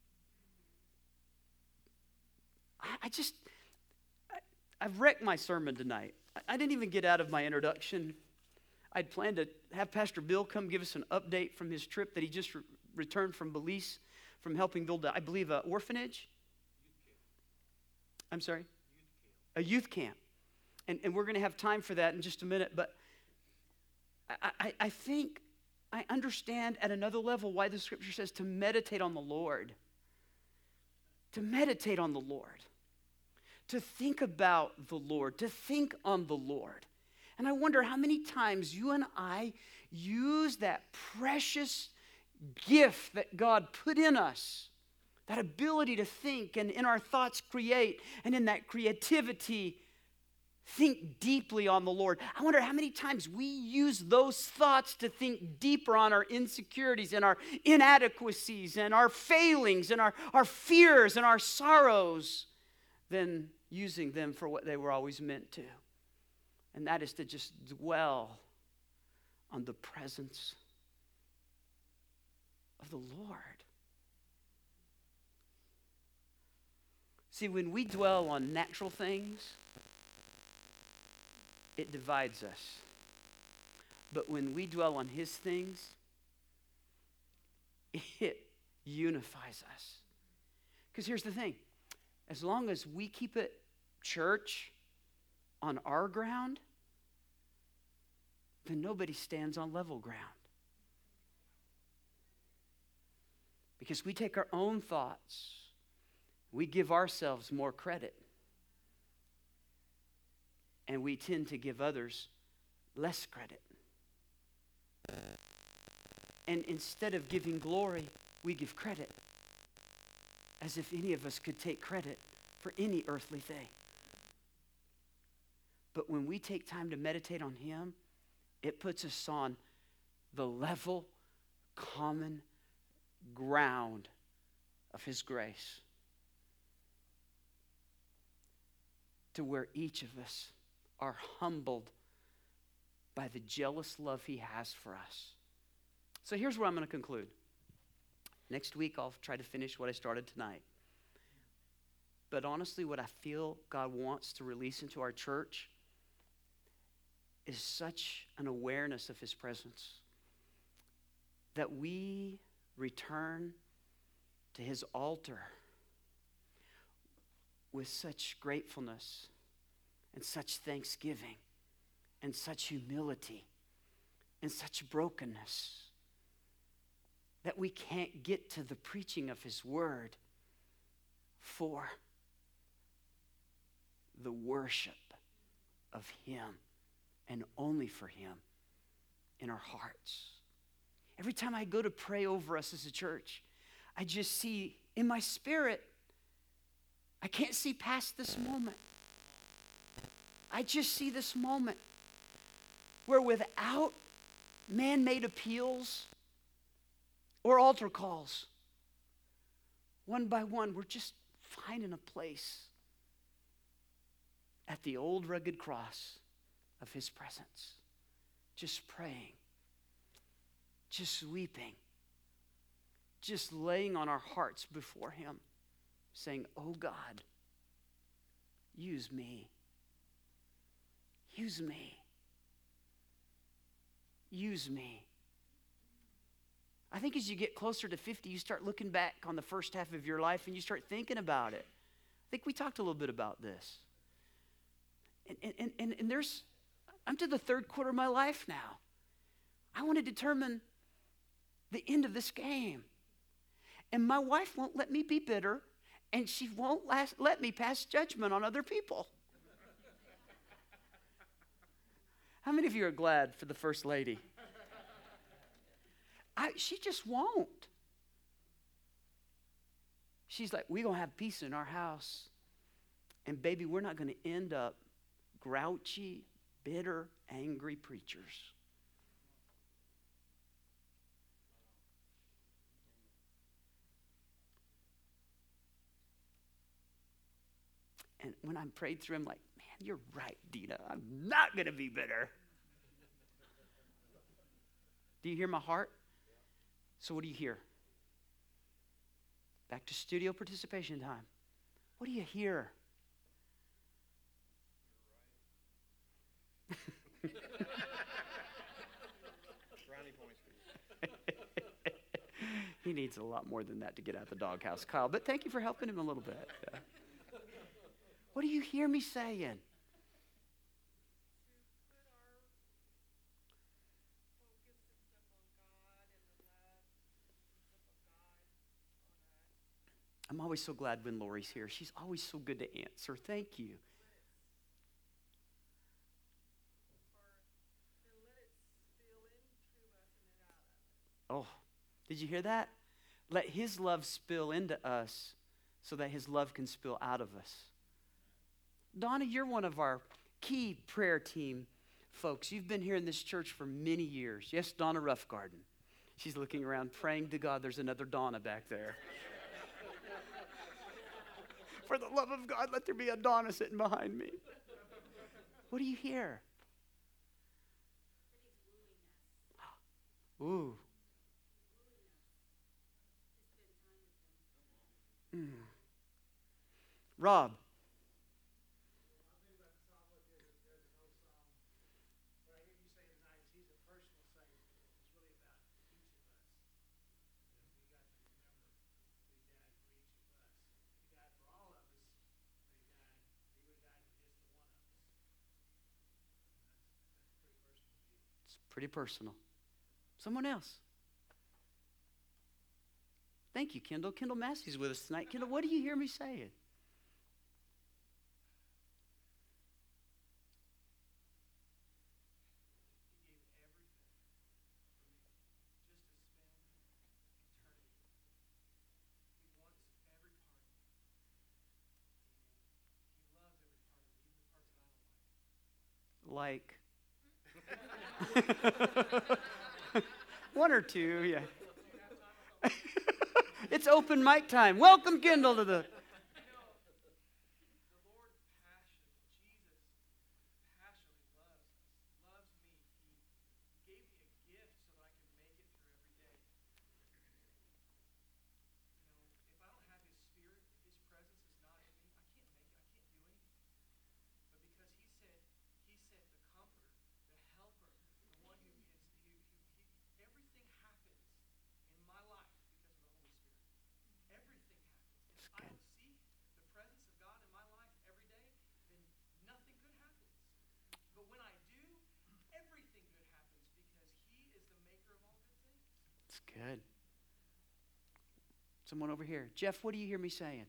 I, I just, I, I've wrecked my sermon tonight. I, I didn't even get out of my introduction. I'd planned to have Pastor Bill come give us an update from his trip that he just re- returned from Belize, from helping build, a, I believe, an orphanage. I'm sorry? A youth camp. And, and we're going to have time for that in just a minute. But I, I, I think I understand at another level why the Scripture says to meditate on the Lord. To meditate on the Lord. To think about the Lord. To think on the Lord. And I wonder how many times you and I use that precious gift that God put in us. That ability to think, and in our thoughts create, and in that creativity think deeply on the Lord. I wonder how many times we use those thoughts to think deeper on our insecurities and our inadequacies and our failings and our, our fears and our sorrows than using them for what they were always meant to. And that is to just dwell on the presence of the Lord. See, when we dwell on natural things, it divides us. But when we dwell on His things, it unifies us. Because here's the thing. As long as we keep it church on our ground, then nobody stands on level ground. Because we take our own thoughts, we give ourselves more credit, and we tend to give others less credit. And instead of giving glory, we give credit, as if any of us could take credit for any earthly thing. But when we take time to meditate on him, it puts us on the level, common ground of his grace, to where each of us are humbled by the jealous love he has for us. So here's where I'm going to conclude. Next week, I'll try to finish what I started tonight. But honestly, what I feel God wants to release into our church is such an awareness of his presence that we return to his altar with such gratefulness and such thanksgiving and such humility and such brokenness that we can't get to the preaching of his word for the worship of him and only for him in our hearts. Every time I go to pray over us as a church, I just see in my spirit, I can't see past this moment. I just see this moment where without man-made appeals or altar calls, one by one, we're just finding a place at the old rugged cross of his presence, just praying, just weeping, just laying on our hearts before him, saying, oh God, use me. Use me. Use me. I think as you get closer to fifty, you start looking back on the first half of your life and you start thinking about it. I think we talked a little bit about this. And, and, and, and there's, I'm to the third quarter of my life now. I want to determine the end of this game. And my wife won't let me be bitter, and she won't last, let me pass judgment on other people. How many of you are glad for the First Lady? I, she just won't. She's like, we're going to have peace in our house. And baby, we're not going to end up grouchy, bitter, angry preachers. And when I prayed through, I'm like, man, you're right, Dina. I'm not going to be bitter. Do you hear my heart? So what do you hear? Back to studio participation time. What do you hear? He needs a lot more than that to get out of the doghouse, Kyle. But thank you for helping him a little bit. Yeah. What do you hear me saying? I'm always so glad when Lori's here. She's always so good to answer. Thank you. Oh, did you hear that? Let his love spill into us so that his love can spill out of us. Donna, you're one of our key prayer team folks. You've been here in this church for many years. Yes, Donna Roughgarden. She's looking around praying to God there's another Donna back there. For the love of God, let there be a Donna sitting behind me. What do you hear? Ooh. Mm. Rob. Pretty personal. Someone else. Thank you, Kendall. Kendall Massey's with us tonight. Kendall, what do you hear me saying? Like one or two, yeah. It's open mic time. Welcome, Kendall, to the. Good. Someone over here. Jeff, what do you hear me saying?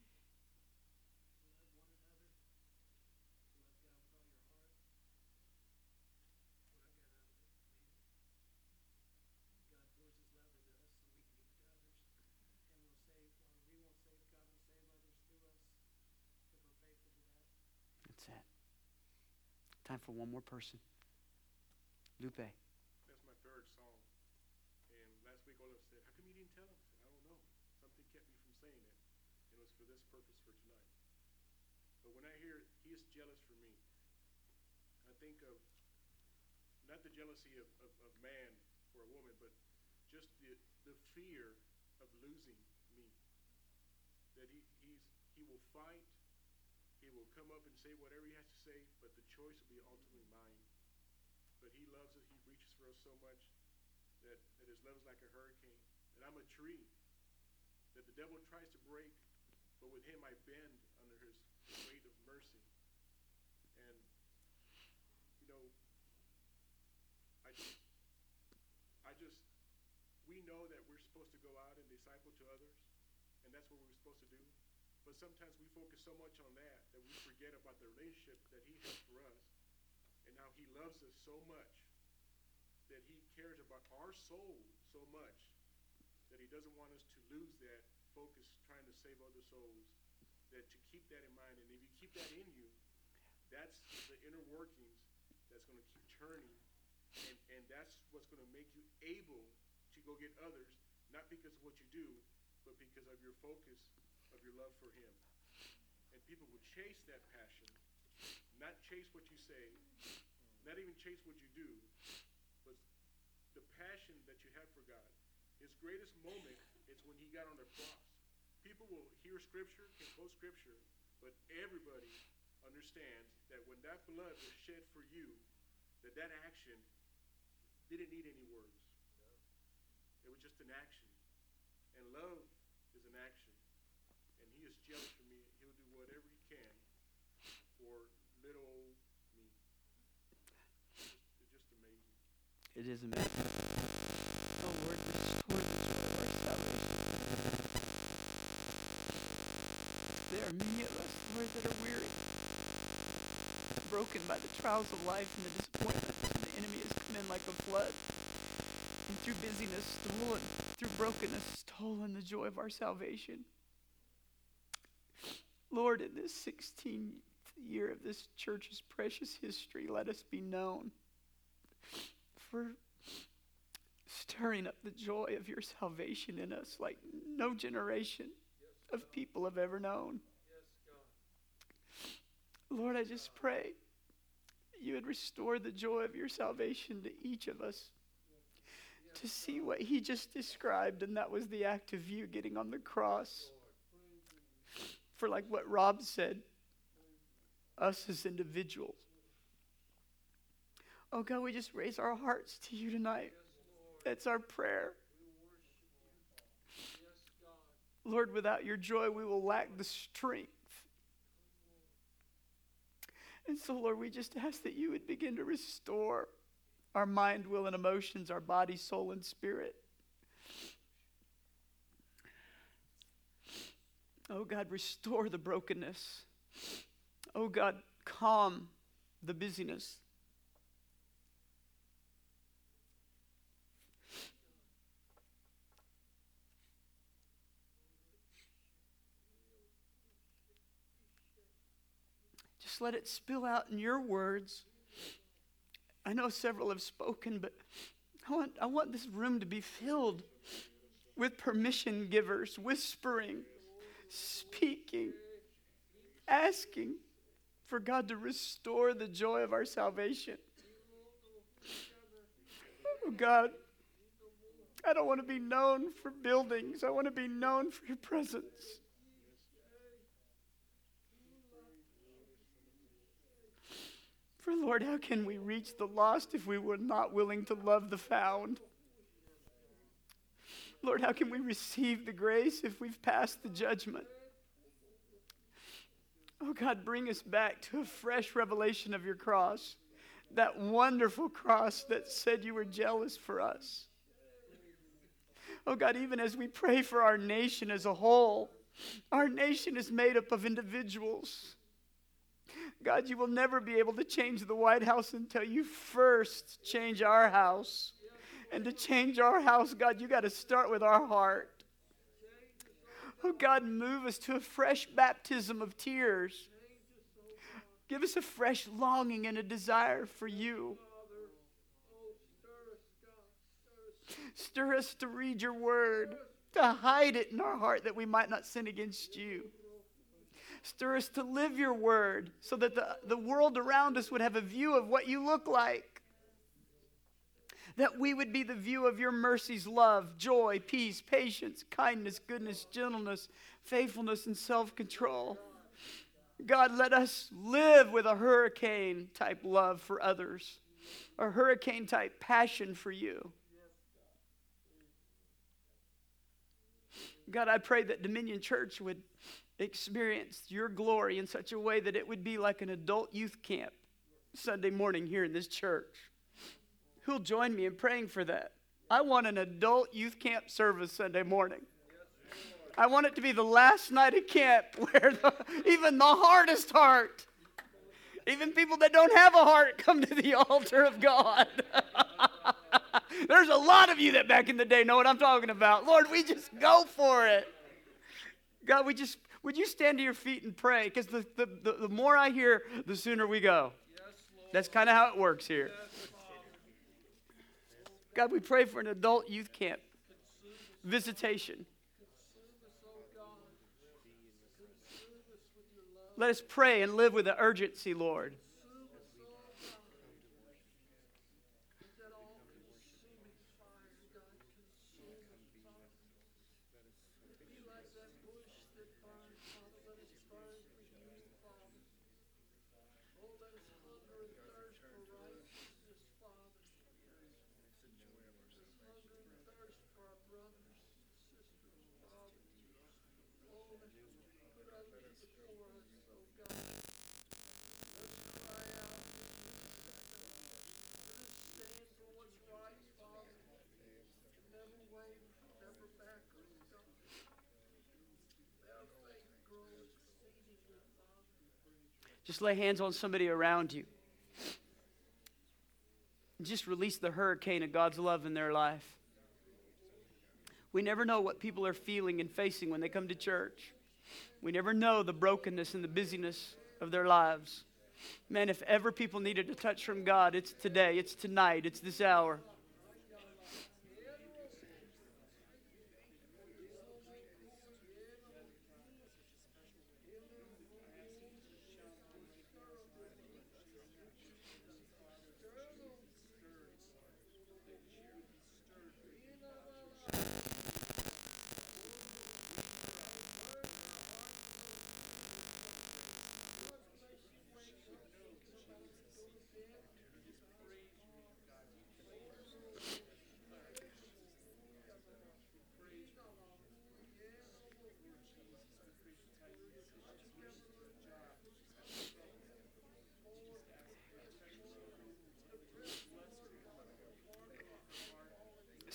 That's it. Time for one more person. Lupe. That's my third song. And last week Olaf said, how come you didn't tell him? I said, I don't know. Something kept me from saying it. And it was for this purpose for tonight. But when I hear he is jealous for me, I think of not the jealousy of, of, of man for a woman, but just the, the fear of losing me. That he, he's, he will fight. He will come up and say whatever he has to say, but the choice will be ultimately mine. But he loves us. He reaches for us so much that, that his love is like a hurricane. That I'm a tree that the devil tries to break, but with him I bend under his weight of mercy. And, you know, I just, I just, we know that we're supposed to go out and disciple to others, and that's what we're supposed to do. But sometimes we focus so much on that that we forget about the relationship that he has for us and how he loves us so much that he cares about our soul so much that he doesn't want us to lose that focus trying to save other souls, that to keep that in mind. And if you keep that in you, that's the inner workings that's going to keep turning, and, and that's what's going to make you able to go get others, not because of what you do, but because of your focus of your love for him. And people will chase that passion, not chase what you say, not even chase what you do, but the passion that you have for God. His greatest moment is when he got on the cross. People will hear scripture, can quote scripture, but everybody understands that when that blood was shed for you, that that action didn't need any words. It was just an action. And love is an action. And he is jealous for me. He'll do whatever he can for little old me. It's just amazing. It is amazing. Oh, Lord, restore the joy of our salvation. There are many of us, Lord, that are weary, broken by the trials of life and the disappointments, and the enemy has come in like a flood, and through busyness stolen, through brokenness stolen the joy of our salvation. Lord, in this sixteenth year of this church's precious history, let us be known for stirring up the joy of your salvation in us like no generation of people have ever known. Lord, I just pray you would restore the joy of your salvation to each of us, to see what he just described, and that was the act of you getting on the cross. For like what Rob said, us as individuals. Oh God, we just raise our hearts to you tonight. That's our prayer. Lord, without your joy, we will lack the strength. And so, Lord, we just ask that you would begin to restore our mind, will, and emotions, our body, soul, and spirit. Oh God, restore the brokenness. Oh God, calm the busyness. Just let it spill out in your words. I know several have spoken, but I want, I want this room to be filled with permission givers, whispering, speaking, asking for God to restore the joy of our salvation. Oh God, I don't want to be known for buildings. I want to be known for your presence. For Lord, how can we reach the lost if we were not willing to love the found? Lord, how can we receive the grace if we've passed the judgment? Oh God, bring us back to a fresh revelation of your cross. That wonderful cross that said you were jealous for us. Oh God, even as we pray for our nation as a whole, our nation is made up of individuals. God, you will never be able to change the White House until you first change our house. And to change our house, God, you got to start with our heart. Oh God, move us to a fresh baptism of tears. Give us a fresh longing and a desire for you. Stir us to read your word, to hide it in our heart that we might not sin against you. Stir us to live your word so that the, the world around us would have a view of what you look like. That we would be the view of your mercies, love, joy, peace, patience, kindness, goodness, gentleness, faithfulness, and self-control. God, let us live with a hurricane-type love for others, a hurricane-type passion for you. God, I pray that Dominion Church would experience your glory in such a way that it would be like an adult youth camp Sunday morning here in this church. Who'll join me in praying for that? I want an adult youth camp service Sunday morning. I want it to be the last night of camp where the, even the hardest heart, even people that don't have a heart, come to the altar of God. There's a lot of you that back in the day know what I'm talking about. Lord, we just go for it. God, we just, would you stand to your feet and pray? Because the, the, the, the more I hear, the sooner we go. That's kind of how it works here. God, we pray for an adult youth camp visitation. Let us pray and live with the urgency, Lord. Just lay hands on somebody around you. Just release the hurricane of God's love in their life. We never know what people are feeling and facing when they come to church. We never know the brokenness and the busyness of their lives. Man, if ever people needed a touch from God, it's today, it's tonight, it's this hour.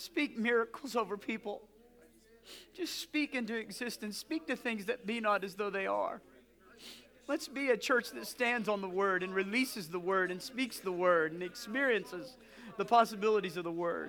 Speak miracles over people. Just speak into existence. Speak to things that be not as though they are. Let's be a church that stands on the Word and releases the Word and speaks the Word and experiences the possibilities of the Word.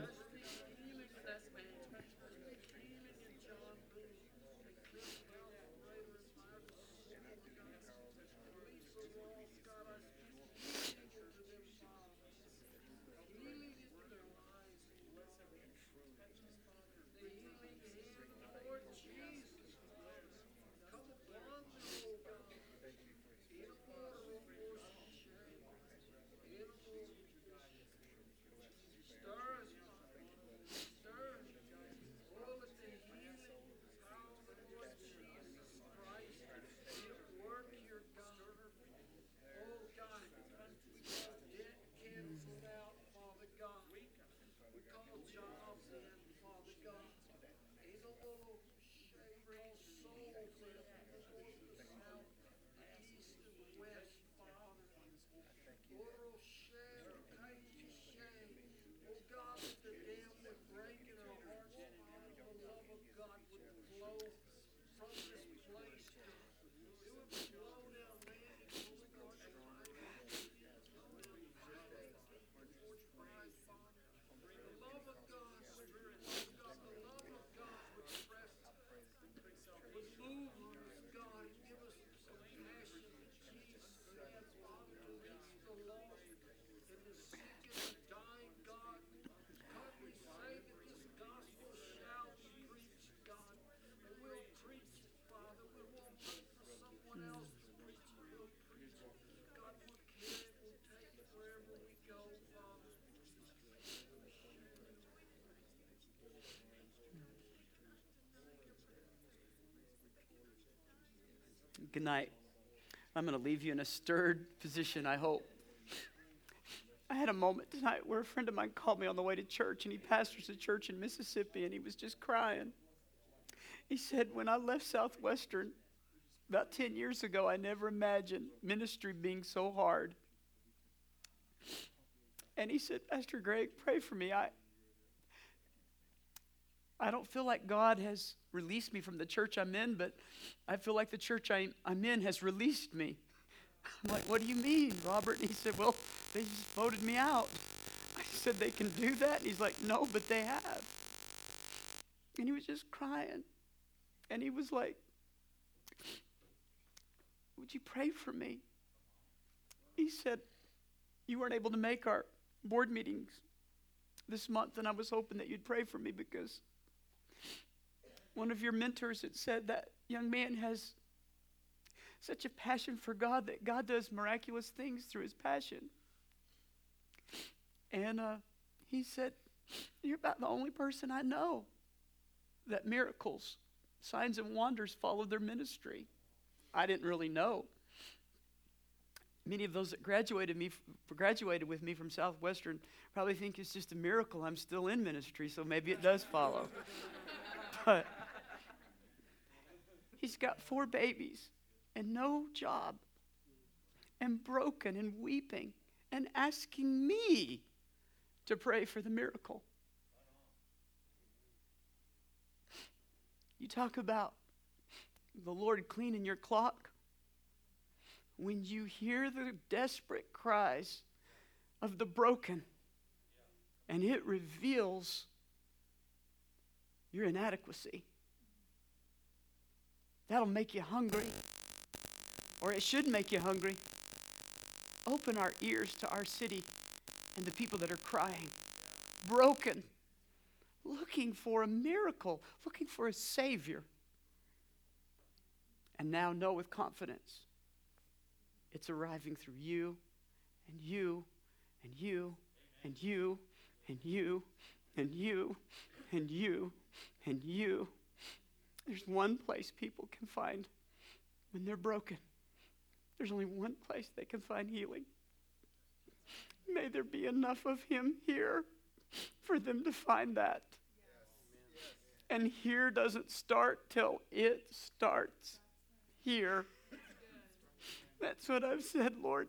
Good night. I'm going to leave you in a stirred position, I hope. I had a moment tonight where a friend of mine called me on the way to church, and he pastors a church in Mississippi, and he was just crying. He said, when I left Southwestern about ten years ago, I never imagined ministry being so hard. And he said, Pastor Greg, pray for me. I, I don't feel like God has released me from the church I'm in, but I feel like the church I, I'm in has released me. I'm like, what do you mean, Robert? And he said, well, they just voted me out. I said, they can do that? And he's like, no, but they have. And he was just crying. And he was like, would you pray for me? He said, you weren't able to make our board meetings this month, and I was hoping that you'd pray for me because one of your mentors had said that young man has such a passion for God that God does miraculous things through his passion. And uh, he said, you're about the only person I know that miracles, signs and wonders follow their ministry. I didn't really know. Many of those that graduated me, graduated with me from Southwestern probably think it's just a miracle I'm still in ministry, so maybe it does follow. But he's got four babies and no job and broken and weeping and asking me to pray for the miracle. You talk about the Lord cleaning your clock. When you hear the desperate cries of the broken and it reveals your inadequacy, that'll make you hungry, or it should make you hungry. Open our ears to our city and the people that are crying, broken, looking for a miracle, looking for a Savior. And now know with confidence, it's arriving through you and you and you and you and you and you and you and you. There's one place people can find when they're broken. There's only one place they can find healing. May there be enough of him here for them to find that. And here doesn't start till it starts here. That's what I've said, Lord.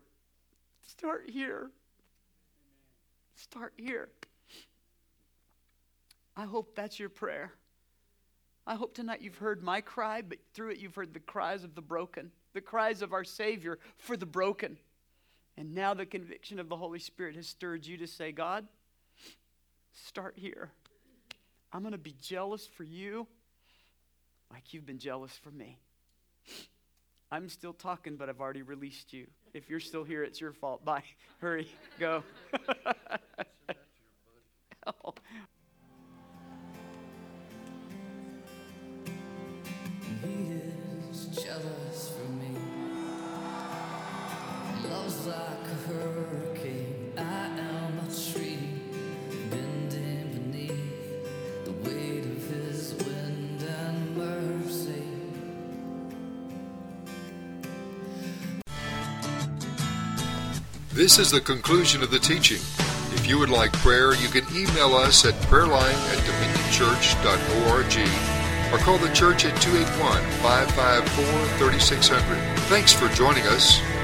Start here. Start here. I hope that's your prayer. I hope tonight you've heard my cry, but through it you've heard the cries of the broken, the cries of our Savior for the broken. And now the conviction of the Holy Spirit has stirred you to say, God, start here. I'm going to be jealous for you like you've been jealous for me. I'm still talking, but I've already released you. If you're still here, it's your fault. Bye. Hurry. Go. Oh. He is jealous for me. Love's like a hurricane. I am a tree bending beneath the weight of his wind and mercy. This is the conclusion of the teaching. If you would like prayer, you can email us at prayerline at dominion church dot org or call the church at two eight one, five five four, three six zero zero. Thanks for joining us.